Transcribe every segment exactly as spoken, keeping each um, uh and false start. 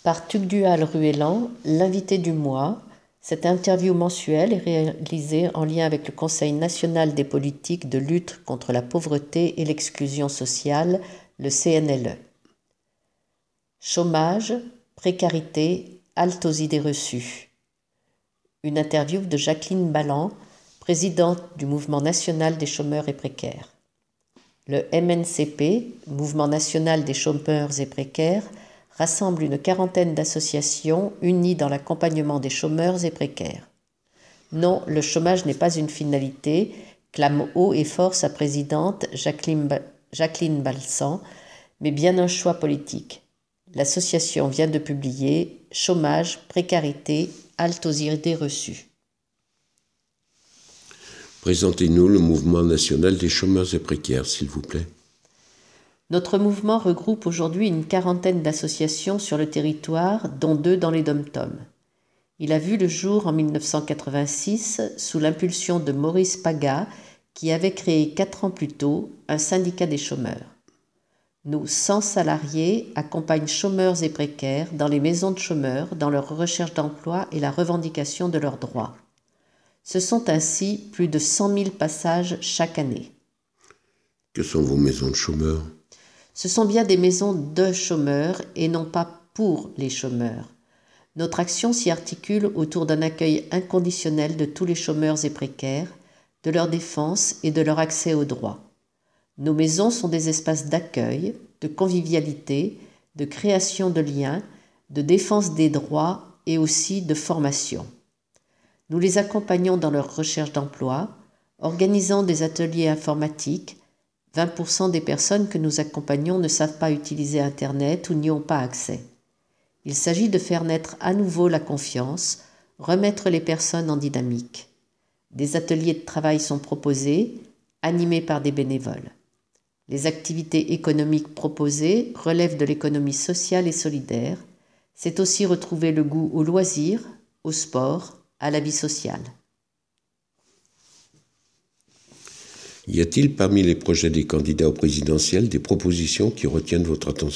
Par Tugdual Ruellan, l'invité du mois. Cette interview mensuelle est réalisée en lien avec le Conseil national des politiques de lutte contre la pauvreté et l'exclusion sociale, le C N L E. Chômage, précarité, halte aux idées reçues. Une interview de Jacqueline Balland, présidente du Mouvement national des chômeurs et précaires. Le M N C P, Mouvement national des chômeurs et précaires, rassemble une quarantaine d'associations unies dans l'accompagnement des chômeurs et précaires. Non, le chômage n'est pas une finalité, clame haut et fort sa présidente Jacqueline, ba- Jacqueline Balsan, mais bien un choix politique. L'association vient de publier « Chômage, précarité, halte aux idées reçues ». Présentez-nous le Mouvement national des chômeurs et précaires, s'il vous plaît. Notre mouvement regroupe aujourd'hui une quarantaine d'associations sur le territoire, dont deux dans les dom-toms. Il a vu le jour en mille neuf cent quatre-vingt-six sous l'impulsion de Maurice Paga, qui avait créé quatre ans plus tôt un syndicat des chômeurs. Nos cent salariés accompagnent chômeurs et précaires dans les maisons de chômeurs, dans leur recherche d'emploi et la revendication de leurs droits. Ce sont ainsi plus de cent mille passages chaque année. Que sont vos maisons de chômeurs ? Ce sont bien des maisons de chômeurs et non pas pour les chômeurs. Notre action s'y articule autour d'un accueil inconditionnel de tous les chômeurs et précaires, de leur défense et de leur accès aux droits. Nos maisons sont des espaces d'accueil, de convivialité, de création de liens, de défense des droits et aussi de formation. Nous les accompagnons dans leur recherche d'emploi, organisant des ateliers informatiques. vingt pour cent des personnes que nous accompagnons ne savent pas utiliser Internet ou n'y ont pas accès. Il s'agit de faire naître à nouveau la confiance, remettre les personnes en dynamique. Des ateliers de travail sont proposés, animés par des bénévoles. Les activités économiques proposées relèvent de l'économie sociale et solidaire. C'est aussi retrouver le goût au loisir, au sport, à la vie sociale. Y a-t-il parmi les projets des candidats au présidentiel des propositions qui retiennent votre attention ?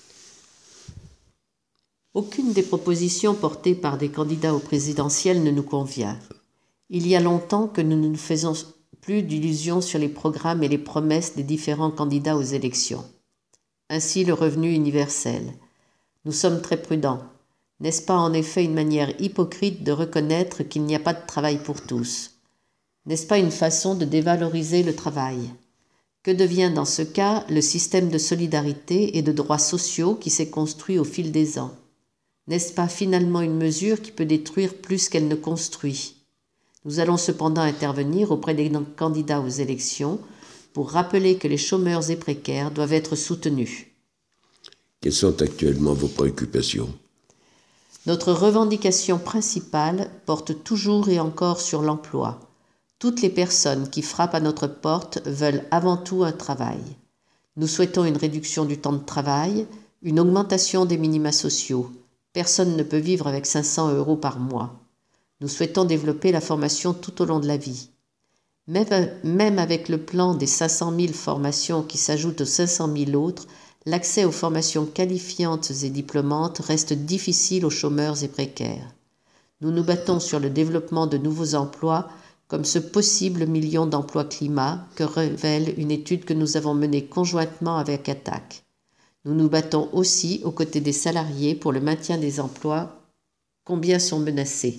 Aucune des propositions portées par des candidats au présidentiel ne nous convient. Il y a longtemps que nous ne nous faisons plus d'illusions sur les programmes et les promesses des différents candidats aux élections. Ainsi le revenu universel. Nous sommes très prudents. N'est-ce pas en effet une manière hypocrite de reconnaître qu'il n'y a pas de travail pour tous ? N'est-ce pas une façon de dévaloriser le travail ? Que devient dans ce cas le système de solidarité et de droits sociaux qui s'est construit au fil des ans ? N'est-ce pas finalement une mesure qui peut détruire plus qu'elle ne construit ? Nous allons cependant intervenir auprès des candidats aux élections pour rappeler que les chômeurs et précaires doivent être soutenus. Quelles sont actuellement vos préoccupations ? Notre revendication principale porte toujours et encore sur l'emploi. Toutes les personnes qui frappent à notre porte veulent avant tout un travail. Nous souhaitons une réduction du temps de travail, une augmentation des minima sociaux. Personne ne peut vivre avec cinq cents euros par mois. Nous souhaitons développer la formation tout au long de la vie. Même, même avec le plan des cinq cent mille formations qui s'ajoutent aux cinq cent mille autres, l'accès aux formations qualifiantes et diplômantes reste difficile aux chômeurs et précaires. Nous nous battons sur le développement de nouveaux emplois, comme ce possible million d'emplois climat que révèle une étude que nous avons menée conjointement avec Attac. Nous nous battons aussi aux côtés des salariés pour le maintien des emplois, combien sont menacés.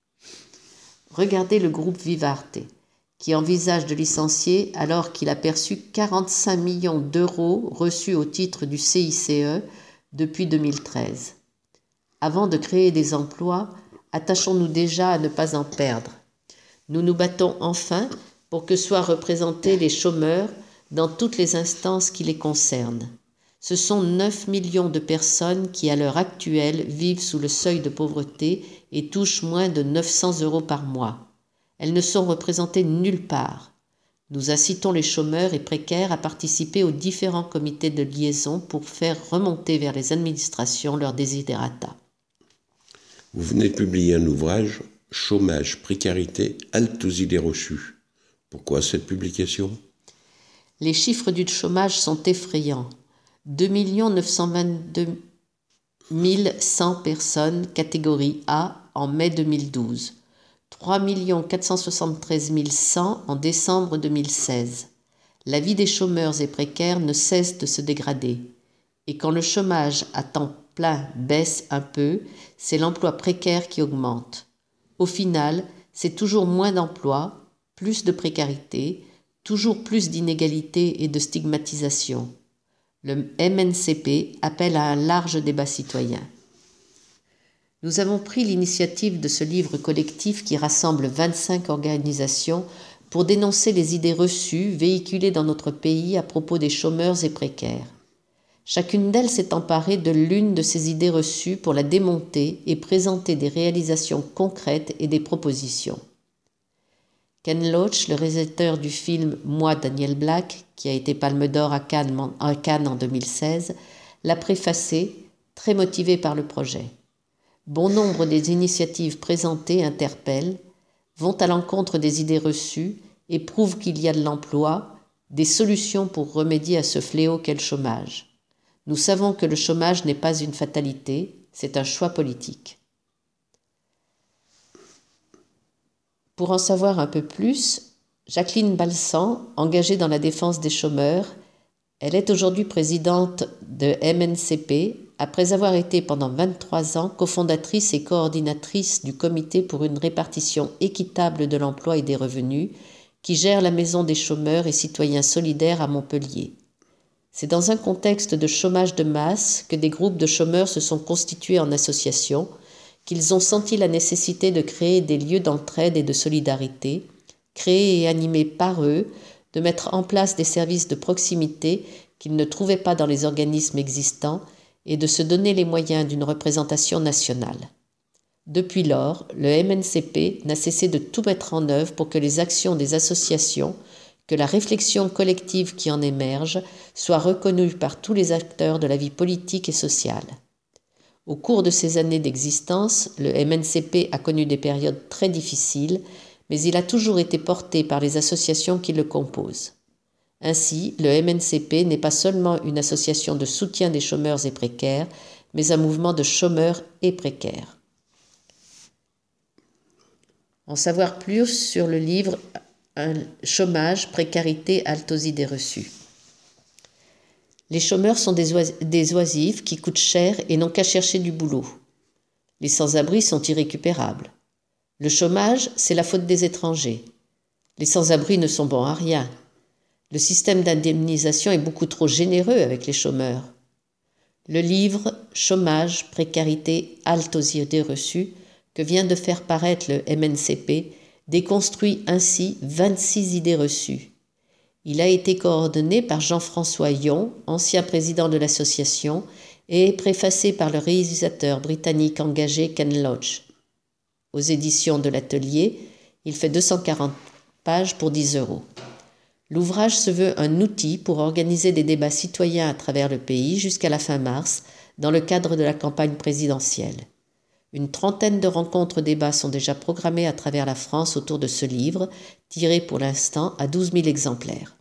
Regardez le groupe Vivarte, qui envisage de licencier alors qu'il a perçu quarante-cinq millions d'euros reçus au titre du C I C E depuis deux mille treize. Avant de créer des emplois, attachons-nous déjà à ne pas en perdre. Nous nous battons enfin pour que soient représentés les chômeurs dans toutes les instances qui les concernent. Ce sont neuf millions de personnes qui, à l'heure actuelle, vivent sous le seuil de pauvreté et touchent moins de neuf cents euros par mois. Elles ne sont représentées nulle part. Nous incitons les chômeurs et précaires à participer aux différents comités de liaison pour faire remonter vers les administrations leurs desiderata. Vous venez de publier un ouvrage, Chômage, précarité, halte aux idées reçues. Pourquoi cette publication ? Les chiffres du chômage sont effrayants. deux millions neuf cent vingt-deux mille cent personnes catégorie A en mai deux mille douze, trois millions quatre cent soixante-treize mille cent en décembre deux mille seize. La vie des chômeurs et précaires ne cesse de se dégrader. Et quand le chômage à temps plein baisse un peu, c'est l'emploi précaire qui augmente. Au final, c'est toujours moins d'emplois, plus de précarité, toujours plus d'inégalités et de stigmatisation. Le M N C P appelle à un large débat citoyen. Nous avons pris l'initiative de ce livre collectif qui rassemble vingt-cinq organisations pour dénoncer les idées reçues véhiculées dans notre pays à propos des chômeurs et précaires. Chacune d'elles s'est emparée de l'une de ces idées reçues pour la démonter et présenter des réalisations concrètes et des propositions. Ken Loach, le réalisateur du film « Moi, Daniel Black », qui a été Palme d'Or à Cannes, à Cannes en deux mille seize, l'a préfacé, très motivé par le projet. Bon nombre des initiatives présentées interpellent, vont à l'encontre des idées reçues et prouvent qu'il y a de l'emploi, des solutions pour remédier à ce fléau qu'est le chômage. Nous savons que le chômage n'est pas une fatalité, c'est un choix politique. Pour en savoir un peu plus, Jacqueline Balsan, engagée dans la défense des chômeurs, elle est aujourd'hui présidente de M N C P, après avoir été pendant vingt-trois ans cofondatrice et coordinatrice du comité pour une répartition équitable de l'emploi et des revenus, qui gère la Maison des chômeurs et citoyens solidaires à Montpellier. C'est dans un contexte de chômage de masse que des groupes de chômeurs se sont constitués en association, qu'ils ont senti la nécessité de créer des lieux d'entraide et de solidarité, créés et animés par eux, de mettre en place des services de proximité qu'ils ne trouvaient pas dans les organismes existants et de se donner les moyens d'une représentation nationale. Depuis lors, le M N C P n'a cessé de tout mettre en œuvre pour que les actions des associations, que la réflexion collective qui en émerge, soient reconnues par tous les acteurs de la vie politique et sociale. Au cours de ces années d'existence, le M N C P a connu des périodes très difficiles, mais il a toujours été porté par les associations qui le composent. Ainsi, le M N C P n'est pas seulement une association de soutien des chômeurs et précaires, mais un mouvement de chômeurs et précaires. En savoir plus sur le livre un Chômage, précarité, altos idées reçues. Les chômeurs sont des, ois- des oisifs qui coûtent cher et n'ont qu'à chercher du boulot. Les sans-abri sont irrécupérables. Le chômage, c'est la faute des étrangers. Les sans-abri ne sont bons à rien. Le système d'indemnisation est beaucoup trop généreux avec les chômeurs. Le livre « Chômage, précarité, altos idées reçues » que vient de faire paraître le M N C P déconstruit ainsi vingt-six idées reçues. Il a été coordonné par Jean-François Yon, ancien président de l'association, et préfacé par le réalisateur britannique engagé Ken Loach. Aux éditions de l'Atelier, il fait deux cent quarante pages pour dix euros. L'ouvrage se veut un outil pour organiser des débats citoyens à travers le pays jusqu'à la fin mars, dans le cadre de la campagne présidentielle. Une trentaine de rencontres-débats sont déjà programmées à travers la France autour de ce livre, tiré pour l'instant à douze mille exemplaires.